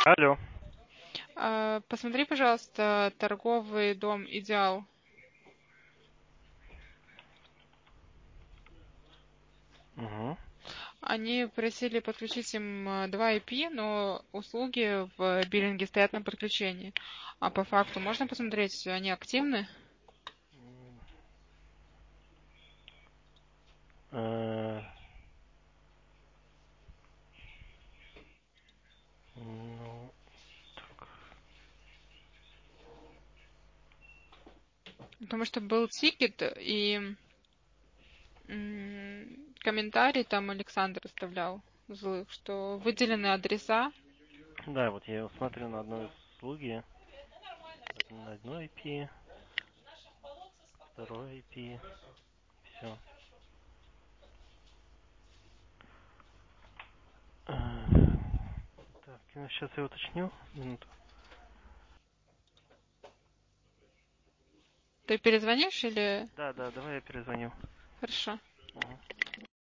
Алло. Посмотри, пожалуйста, торговый дом «Идеал». Угу. Они просили подключить им 2 IP, но услуги в биллинге стоят на подключении. А по факту можно посмотреть, они активны? Э, Ну, Потому что был тикет и комментарий там Александр оставлял злых, что выделены адреса. да, вот я смотрю на одной услуги, на одной IP, второй IP, все. Так, сейчас я уточню. Минуту. Ты перезвонишь или... Да, давай я перезвоню. Хорошо. Мгм.